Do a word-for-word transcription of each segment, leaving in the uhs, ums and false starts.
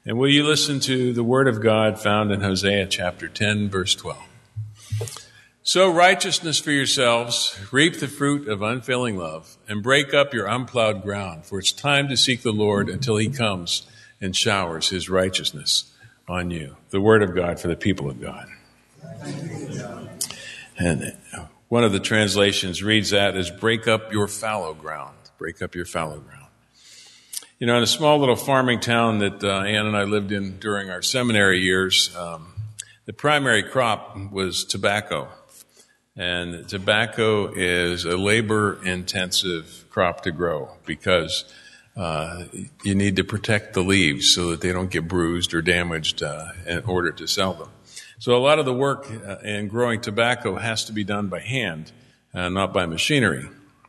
And will you listen to the word of God found in Hosea chapter ten, verse twelve. Sow righteousness for yourselves, reap the fruit of unfailing love, and break up your unplowed ground, for it's time to seek the Lord until he comes and showers his righteousness on you. The word of God for the people of God. And one of the translations reads that as break up your fallow ground. Break up your fallow ground. You know, in a small little farming town that uh, Ann and I lived in during our seminary years, um, the primary crop was tobacco. And tobacco is a labor-intensive crop to grow because uh, you need to protect the leaves so that they don't get bruised or damaged uh, in order to sell them. So a lot of the work uh, in growing tobacco has to be done by hand, uh, not by machinery.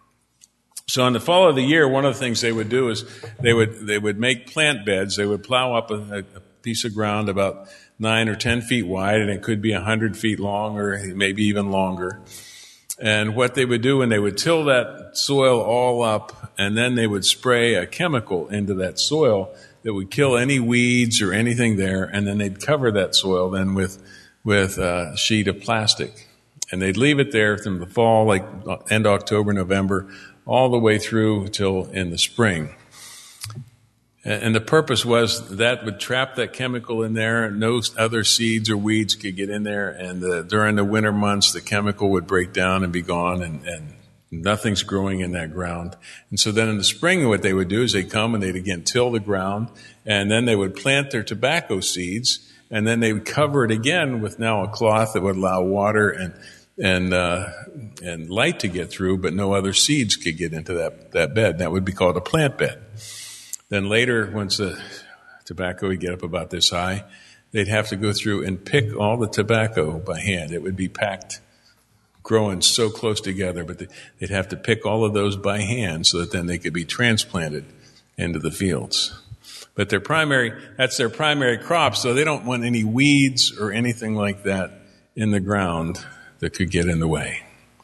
So in the fall of the year, one of the things they would do is they would they would make plant beds. They would plow up a, a piece of ground about nine or ten feet wide, and it could be a hundred feet long or maybe even longer. And what they would do when they would till that soil all up, and then they would spray a chemical into that soil that would kill any weeds or anything there, and then they'd cover that soil then with with a sheet of plastic. And they'd leave it there from the fall, like end October, November, all the way through till in the spring. And the purpose was that would trap that chemical in there. No other seeds or weeds could get in there. And the, during the winter months, the chemical would break down and be gone, and, and nothing's growing in that ground. And so then in the spring, what they would do is they'd come and they'd again till the ground, and then they would plant their tobacco seeds, and then they would cover it again with now a cloth that would allow water and and uh, and light to get through, but no other seeds could get into that, that bed. That would be called a plant bed. Then later, once the tobacco would get up about this high, they'd have to go through and pick all the tobacco by hand. It would be packed, growing so close together, but they'd have to pick all of those by hand so that then they could be transplanted into the fields. But their primary, that's their primary crop, so they don't want any weeds or anything like that in the ground that could get in the way.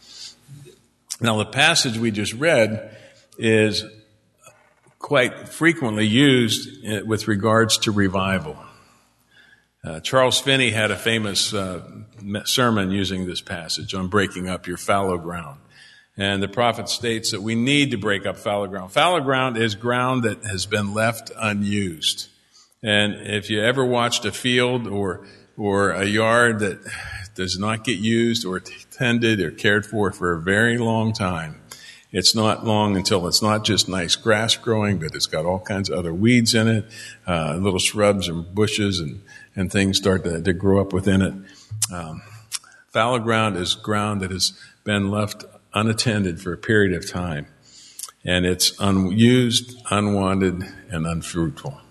Now, the passage we just read is quite frequently used with regards to revival. Uh, Charles Finney had a famous uh, sermon using this passage on breaking up your fallow ground. And the prophet states that we need to break up fallow ground. Fallow ground is ground that has been left unused. And if you ever watched a field or or a yard that does not get used or tended or cared for for a very long time, it's not long until it's not just nice grass growing, but it's got all kinds of other weeds in it, uh, little shrubs and bushes and, and things start to, to grow up within it. Um, fallow ground is ground that has been left unattended for a period of time, and it's unused, unwanted, and unfruitful.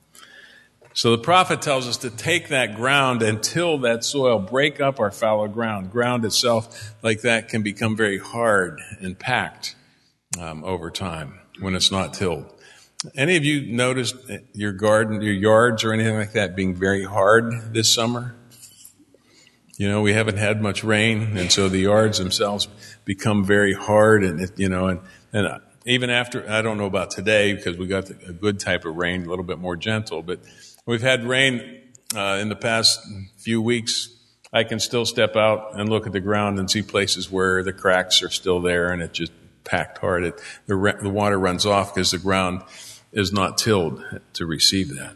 So the prophet tells us to take that ground and till that soil, break up our fallow ground. Ground itself, like that, can become very hard and packed um, over time when it's not tilled. Any of you noticed your garden, your yards or anything like that being very hard this summer? You know, we haven't had much rain, and so the yards themselves become very hard, and it, you know, and, and even after, I don't know about today because we got a good type of rain, a little bit more gentle, but we've had rain uh, in the past few weeks. I can still step out and look at the ground and see places where the cracks are still there and it's just packed hard. It, the, the water runs off because the ground is not tilled to receive that.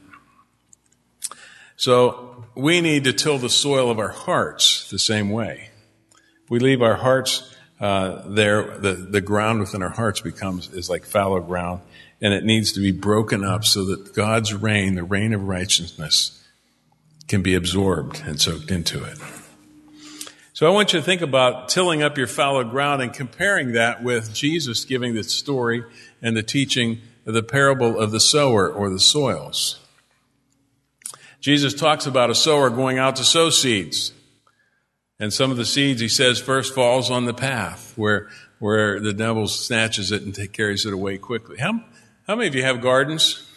So we need to till the soil of our hearts the same way. We leave our hearts uh, there, the, the ground within our hearts becomes is like fallow ground, and it needs to be broken up so that God's rain, the rain of righteousness, can be absorbed and soaked into it. So I want you to think about tilling up your fallow ground and comparing that with Jesus giving the story and the teaching of the parable of the sower or the soils. Jesus talks about a sower going out to sow seeds. And some of the seeds, he says, first falls on the path where where the devil snatches it and t- carries it away quickly. How, how many of you have gardens?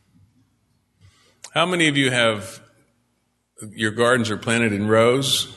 How many of you have, your gardens are planted in rows?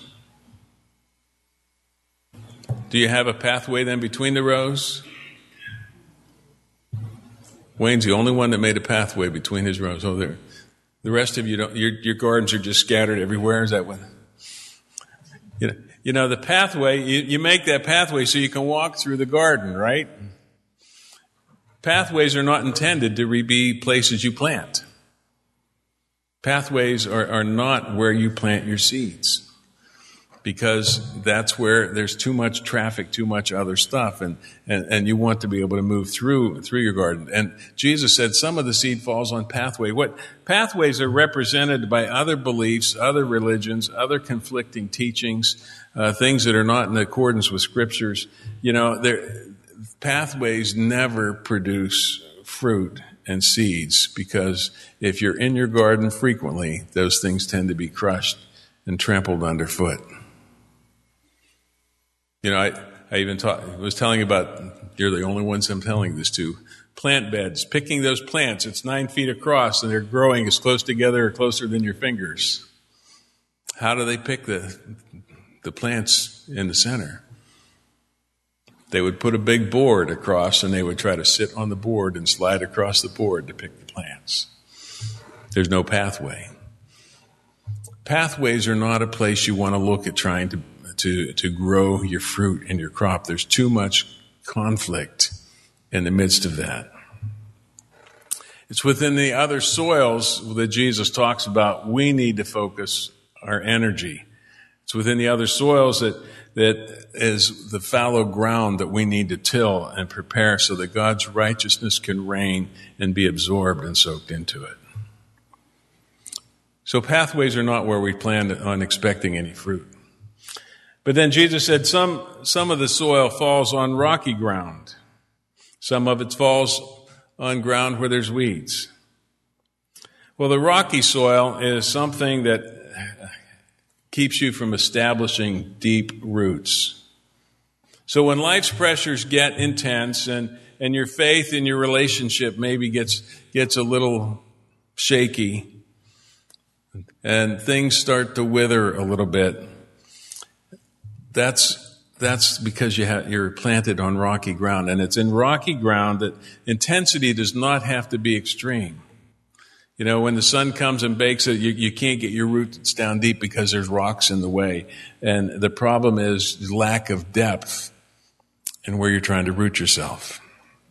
Do you have a pathway then between the rows? Wayne's the only one that made a pathway between his rows. Oh, there. The rest of you don't, your, your gardens are just scattered everywhere. Is that what? You know, you know the pathway, you, you make that pathway so you can walk through the garden, right? Pathways are not intended to be places you plant. Pathways are, are not where you plant your seeds, because that's where there's too much traffic, too much other stuff, and, and, and you want to be able to move through through your garden. And Jesus said some of the seed falls on pathway. What pathways are represented by other beliefs, other religions, other conflicting teachings, uh, things that are not in accordance with scriptures. You know, pathways never produce fruit and seeds, because if you're in your garden frequently, those things tend to be crushed and trampled underfoot. You know, I, I even taught, was telling you about, you're the only ones I'm telling this to, plant beds. Picking those plants, it's nine feet across, and they're growing as close together or closer than your fingers. How do they pick the the plants in the center? They would put a big board across, and they would try to sit on the board and slide across the board to pick the plants. There's no pathway. Pathways are not a place you want to look at trying to, to, to grow your fruit and your crop. There's too much conflict in the midst of that. It's within the other soils that Jesus talks about we need to focus our energy. It's within the other soils that that is the fallow ground that we need to till and prepare so that God's righteousness can reign and be absorbed and soaked into it. So pathways are not where we plan on expecting any fruit. But then Jesus said some, some of the soil falls on rocky ground. Some of it falls on ground where there's weeds. Well, the rocky soil is something that keeps you from establishing deep roots. So when life's pressures get intense and, and your faith in your relationship maybe gets, gets a little shaky and things start to wither a little bit, that's, that's because you have, you're planted on rocky ground. And it's in rocky ground that intensity does not have to be extreme. You know, when the sun comes and bakes it, you, you can't get your roots down deep because there's rocks in the way. And the problem is lack of depth in where you're trying to root yourself.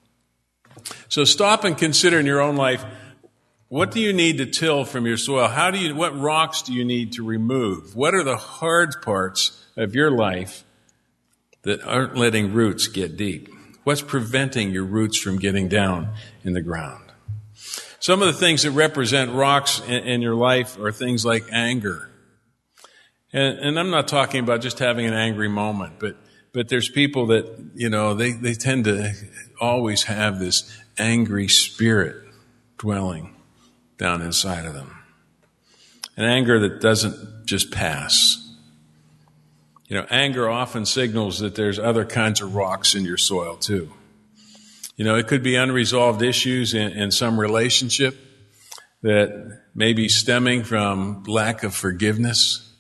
So stop and consider in your own life, what do you need to till from your soil? How do you, what rocks do you need to remove? What are the hard parts of your life that aren't letting roots get deep? What's preventing your roots from getting down in the ground? Some of the things that represent rocks in, in your life are things like anger. And, and I'm not talking about just having an angry moment, but, but there's people that, you know, they, they tend to always have this angry spirit dwelling down inside of them. An anger that doesn't just pass. You know, anger often signals that there's other kinds of rocks in your soil too. You know, it could be unresolved issues in, in some relationship that may be stemming from lack of forgiveness.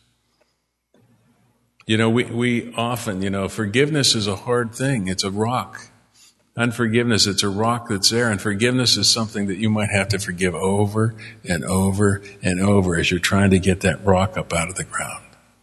You know, we, we often, you know, forgiveness is a hard thing. It's a rock. Unforgiveness, it's a rock that's there. And forgiveness is something that you might have to forgive over and over and over as you're trying to get that rock up out of the ground.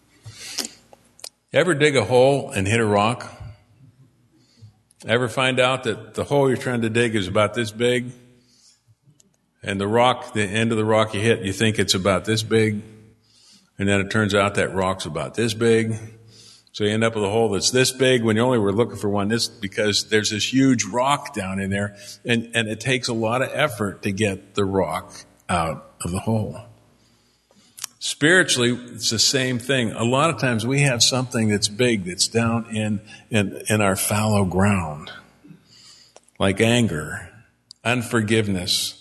Ever dig a hole and hit a rock? Ever find out that the hole you're trying to dig is about this big, and the rock, the end of the rock you hit, you think it's about this big, and then it turns out that rock's about this big. So you end up with a hole that's this big when you only were looking for one this, because there's this huge rock down in there, and, and it takes a lot of effort to get the rock out of the hole. Spiritually, it's the same thing. A lot of times we have something that's big that's down in, in, in our fallow ground, like anger, unforgiveness,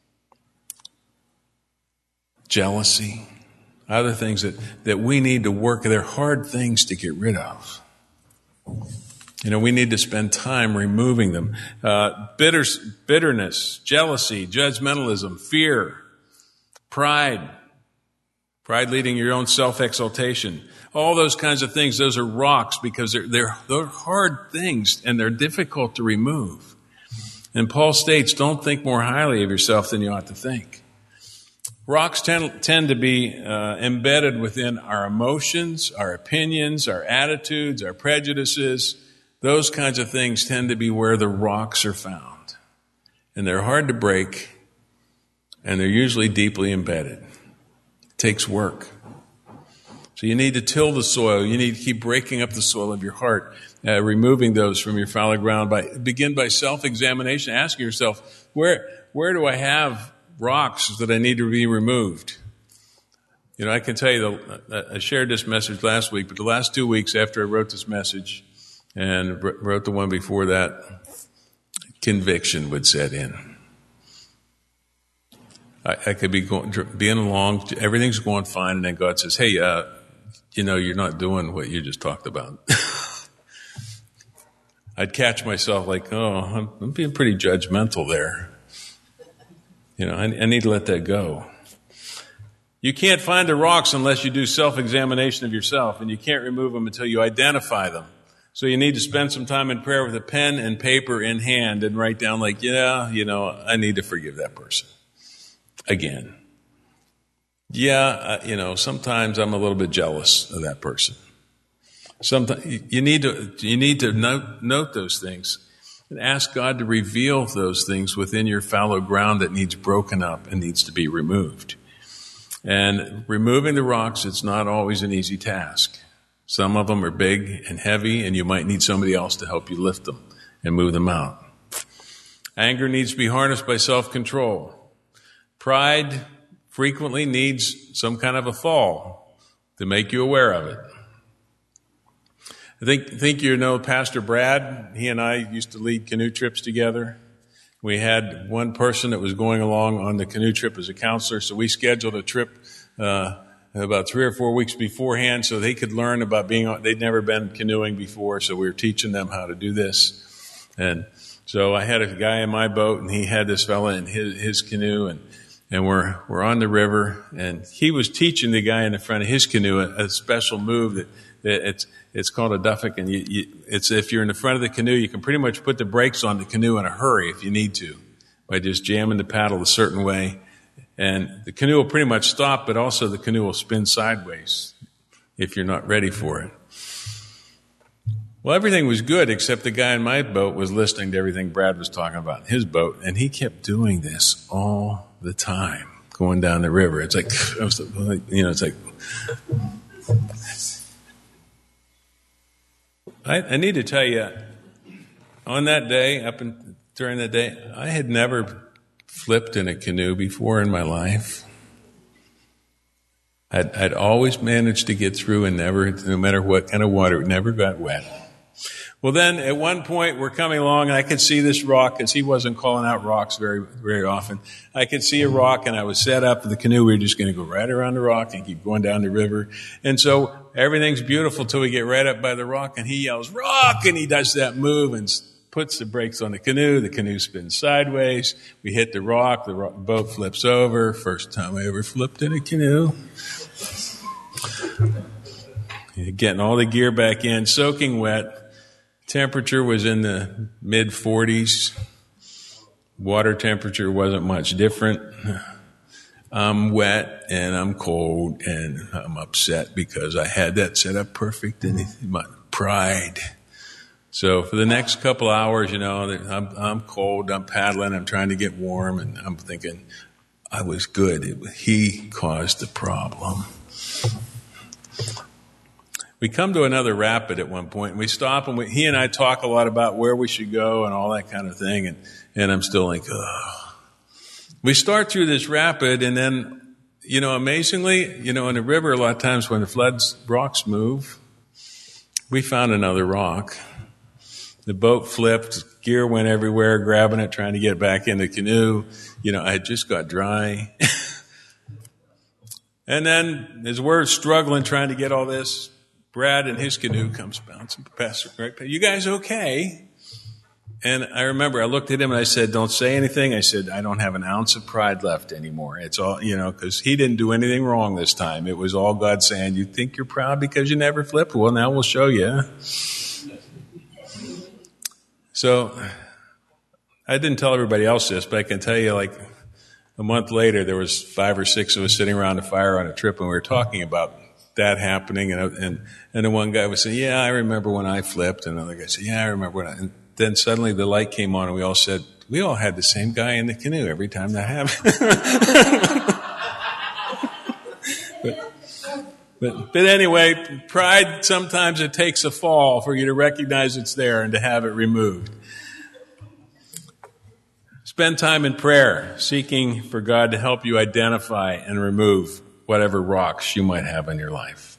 jealousy, other things that, that we need to work. They're hard things to get rid of. You know, we need to spend time removing them. Uh, bitter, bitterness, jealousy, judgmentalism, fear, pride, Pride leading your own self-exaltation. All those kinds of things, those are rocks because they're, they're, they're hard things and they're difficult to remove. And Paul states, don't think more highly of yourself than you ought to think. Rocks tend, tend to be uh, embedded within our emotions, our opinions, our attitudes, our prejudices. Those kinds of things tend to be where the rocks are found. And they're hard to break, and they're usually deeply embedded. It takes work. So you need to till the soil. You need to keep breaking up the soil of your heart, uh, removing those from your fallow ground. By, begin by self-examination, asking yourself, where, where do I have rocks that I need to be removed? You know, I can tell you, the, I shared this message last week, but the last two weeks after I wrote this message and wrote the one before that, conviction would set in. I, I could be going, being along, everything's going fine, and then God says, hey, uh, you know, you're not doing what you just talked about. I'd catch myself like, oh, I'm, I'm being pretty judgmental there. You know, I, I need to let that go. You can't find the rocks unless you do self-examination of yourself, and you can't remove them until you identify them. So you need to spend some time in prayer with a pen and paper in hand and write down like, yeah, you know, I need to forgive that person again. Yeah, uh, you know, sometimes I'm a little bit jealous of that person. Sometimes you need to you need to note, note those things and ask God to reveal those things within your fallow ground that needs broken up and needs to be removed. And removing the rocks, it's not always an easy task. Some of them are big and heavy, and you might need somebody else to help you lift them and move them out. Anger needs to be harnessed by self-control. Pride frequently needs some kind of a fall to make you aware of it. I think, think you know Pastor Brad. He and I used to lead canoe trips together. We had one person that was going along on the canoe trip as a counselor, so we scheduled a trip uh, about three or four weeks beforehand so they could learn about being on. They'd never been canoeing before, so we were teaching them how to do this. And so I had a guy in my boat, and he had this fella in his, his canoe, and And we're we're on the river, and he was teaching the guy in the front of his canoe a, a special move that, that it's it's called a duffick, and you, you, it's if you're in the front of the canoe, you can pretty much put the brakes on the canoe in a hurry if you need to, by just jamming the paddle a certain way, and the canoe will pretty much stop, but also the canoe will spin sideways if you're not ready for it. Well, everything was good except the guy in my boat was listening to everything Brad was talking about in his boat, and he kept doing this all the time, going down the river. It's like, I was like, you know, it's like, I, I need to tell you, on that day, up in, during that day, I had never flipped in a canoe before in my life. I'd, I'd always managed to get through and never, no matter what kind of water, it never got wet. Well, then at one point we're coming along, and I could see this rock, because he wasn't calling out rocks very, very often. I could see a rock, and I was set up in the canoe. We were just going to go right around the rock and keep going down the river. And so everything's beautiful till we get right up by the rock, and he yells, "Rock!" And he does that move and puts the brakes on the canoe. The canoe spins sideways. We hit the rock. The rock, boat flips over. First time I ever flipped in a canoe. Getting all the gear back in, soaking wet. Temperature was in the mid forties. Water temperature wasn't much different. I'm wet and I'm cold and I'm upset because I had that set up perfect, and my pride. So for the next couple hours, you know, I'm, I'm cold, I'm paddling, I'm trying to get warm, and I'm thinking I was good. It, he caused the problem. We come to another rapid at one point, and we stop, and we, he and I talk a lot about where we should go and all that kind of thing, and, and I'm still like, ugh. We start through this rapid, and then, you know, amazingly, you know, in the river, a lot of times when the floods, rocks move. We found another rock. The boat flipped, gear went everywhere, grabbing it, trying to get back in the canoe. You know, I had just got dry. And then, as we're struggling trying to get all this, Brad in his canoe comes bouncing past. Right, you guys okay? And I remember I looked at him and I said, "Don't say anything." I said, "I don't have an ounce of pride left anymore." It's all, you know, because he didn't do anything wrong this time. It was all God saying, "You think you're proud because you never flipped? Well, now we'll show you." So I didn't tell everybody else this, but I can tell you, like, a month later, there was five or six of us sitting around a fire on a trip, and we were talking about that happening. And and and the one guy was saying, "Yeah, I remember when I flipped," and another guy said, "Yeah, I remember when I." And then suddenly the light came on, and we all said, "We all had the same guy in the canoe every time that happened." but, but but anyway, pride, sometimes it takes a fall for you to recognize it's there and to have it removed. Spend time in prayer, seeking for God to help you identify and remove whatever rocks you might have in your life.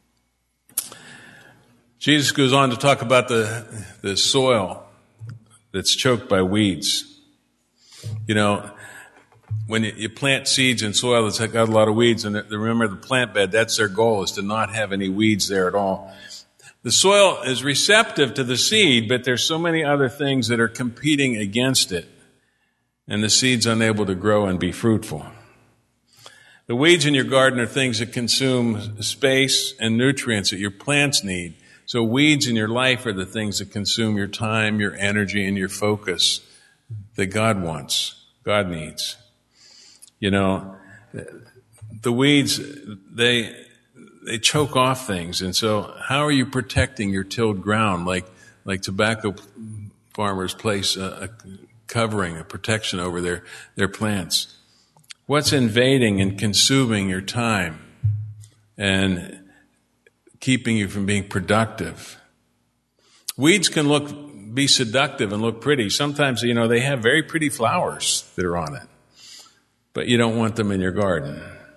Jesus goes on to talk about the, the soil that's choked by weeds. You know, when you, you plant seeds in soil that's got a lot of weeds, and remember the plant bed, that's their goal, is to not have any weeds there at all. The soil is receptive to the seed, but there's so many other things that are competing against it, and the seed's unable to grow and be fruitful. The weeds in your garden are things that consume space and nutrients that your plants need. So weeds in your life are the things that consume your time, your energy, and your focus that God wants, God needs. You know, the weeds, they they choke off things. And so how are you protecting your tilled ground? Like like tobacco farmers place a, a covering, a protection over their, their plants. What's invading and consuming your time and keeping you from being productive? Weeds can look, be seductive and look pretty. Sometimes, you know, they have very pretty flowers that are on it, but you don't want them in your garden.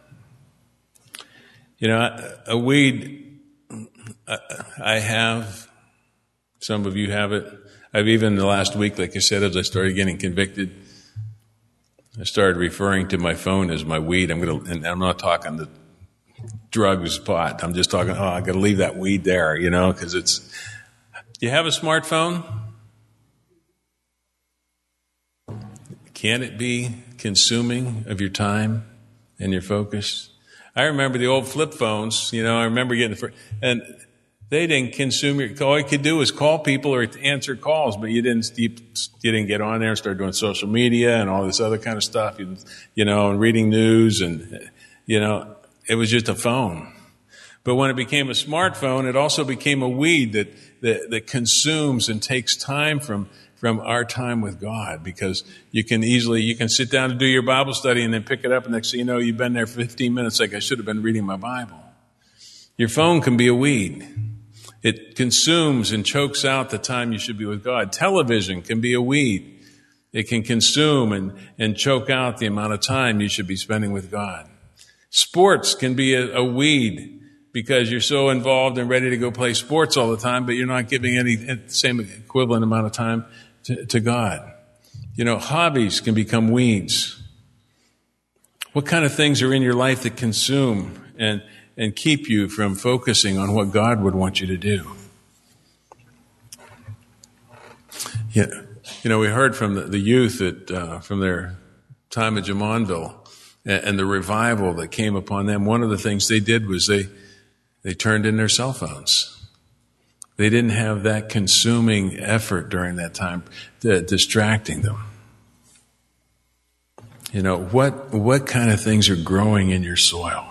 You know, a weed, I have, some of you have it. I've even the last week, like I said, as I started getting convicted, I started referring to my phone as my weed. I'm going to, and I'm not talking the drugs, pot. I'm just talking, oh, I got to leave that weed there, you know, because it's, you have a smartphone? Can it be consuming of your time and your focus? I remember the old flip phones, you know, I remember getting the, and they didn't consume your, all you could do was call people or answer calls, but you didn't, you, you didn't get on there and start doing social media and all this other kind of stuff, you, you know, and reading news and, you know, it was just a phone. But when it became a smartphone, it also became a weed that, that, that consumes and takes time from, from our time with God, because you can easily, you can sit down to do your Bible study and then pick it up, and next thing you know, you've been there for fifteen minutes like I should have been reading my Bible. Your phone can be a weed. It consumes and chokes out the time you should be with God. Television can be a weed. It can consume and, and choke out the amount of time you should be spending with God. Sports can be a, a weed because you're so involved and ready to go play sports all the time, but you're not giving any same equivalent amount of time to, to God. You know, hobbies can become weeds. What kind of things are in your life that consume and and keep you from focusing on what God would want you to do? Yeah, you know, we heard from the, the youth that uh, from their time at Jamonville and, and the revival that came upon them. One of the things they did was they they turned in their cell phones. They didn't have that consuming effort during that time, to, distracting them. You know, what what kind of things are growing in your soil?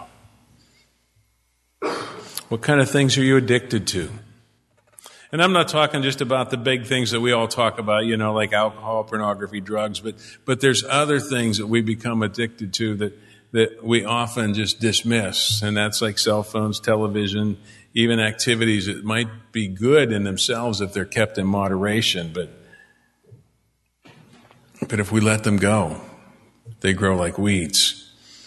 What kind of things are you addicted to? And I'm not talking just about the big things that we all talk about, you know, like alcohol, pornography, drugs, but but there's other things that we become addicted to that, that we often just dismiss. And that's like cell phones, television, even activities that might be good in themselves if they're kept in moderation. But, but if we let them go, they grow like weeds.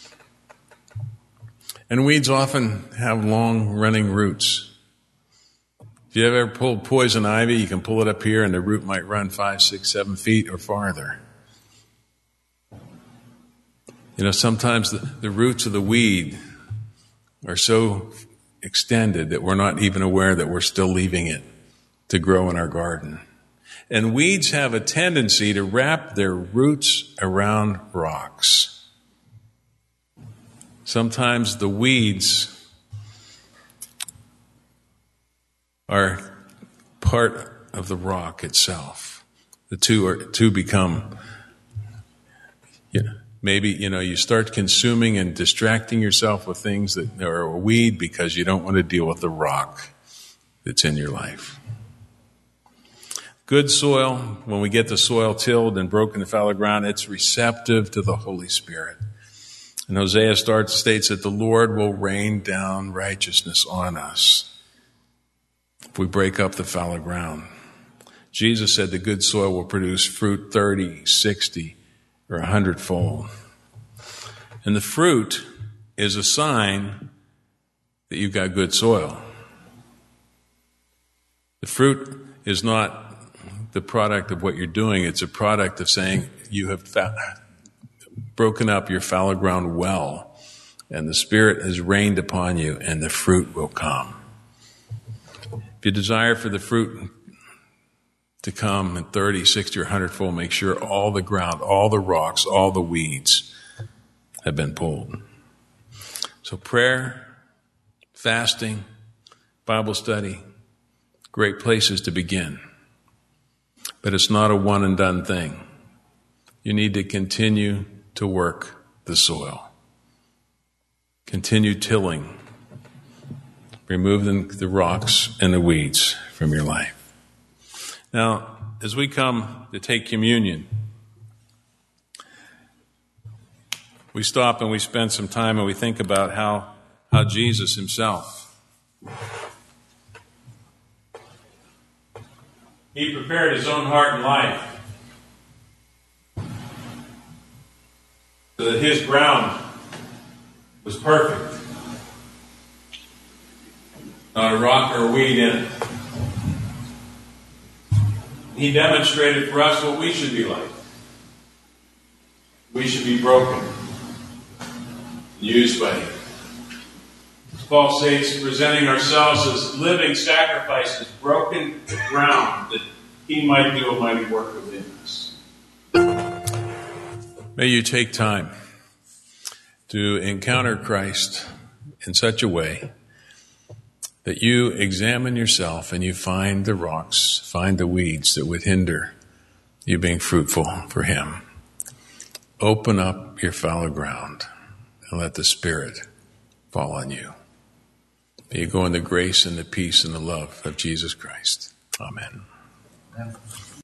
And weeds often have long-running roots. If you ever pulled poison ivy, you can pull it up here and the root might run five, six, seven feet or farther. You know, sometimes the, the roots of the weed are so extended that we're not even aware that we're still leaving it to grow in our garden. And weeds have a tendency to wrap their roots around rocks. Sometimes the weeds are part of the rock itself. The two are two become, you know, Maybe, you know, you start consuming and distracting yourself with things that are a weed because you don't want to deal with the rock that's in your life. Good soil, when we get the soil tilled and broken to fallow ground, it's receptive to the Holy Spirit. And Hosea starts, states that the Lord will rain down righteousness on us if we break up the fallow ground. Jesus said the good soil will produce fruit thirty, sixty, or a hundredfold. And the fruit is a sign that you've got good soil. The fruit is not the product of what you're doing. It's a product of saying you have fa- broken up your fallow ground well, and the Spirit has rained upon you, and the fruit will come. If you desire for the fruit to come in thirty, sixty, or one hundred fold, make sure all the ground, all the rocks, all the weeds have been pulled. So prayer, fasting, Bible study, great places to begin. But it's not a one and done thing. You need to continue to work the soil. Continue tilling. Remove the, the rocks and the weeds from your life. Now, as we come to take communion, we stop and we spend some time and we think about how, how Jesus himself, he prepared his own heart and life so that his ground was perfect. Not a rock or a weed in it. He demonstrated for us what we should be like. We should be broken, used by him. As Paul states, presenting ourselves as living sacrifices, broken ground, that he might do a mighty work within us. May you take time to encounter Christ in such a way that you examine yourself and you find the rocks, find the weeds that would hinder you being fruitful for him. Open up your fallow ground and let the Spirit fall on you. May you go in the grace and the peace and the love of Jesus Christ. Amen. Amen.